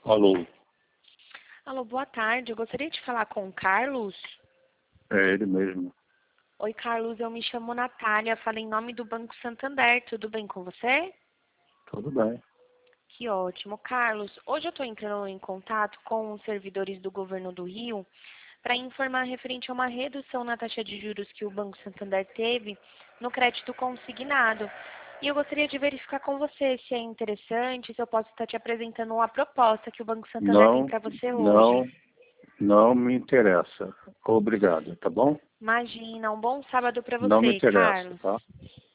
Alô, Alô, boa tarde. Eu gostaria de falar com o Carlos. é ele mesmo. Oi, Carlos. Eu me chamo Natália. Falo em nome do Banco Santander. Tudo bem com você? Tudo bem. Que ótimo. Carlos, hoje eu estou entrando em contato com os servidores do Governo do Rio para informar referente a uma redução na taxa de juros que o Banco Santander teve no crédito consignado. E eu gostaria de verificar com você se é interessante, se eu posso estar te apresentando uma proposta que o Banco Santander tem Não, para você hoje. não, não me interessa. Obrigado, tá bom? Imagina, um bom sábado para Não me você, interessa, Carlos. tá?